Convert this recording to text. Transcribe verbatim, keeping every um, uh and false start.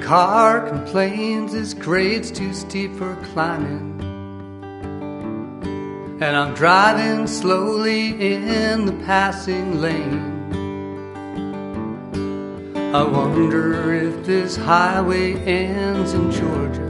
car complains his grade's too steep for climbing, and I'm driving slowly in the passing lane. I wonder if this highway ends in Georgia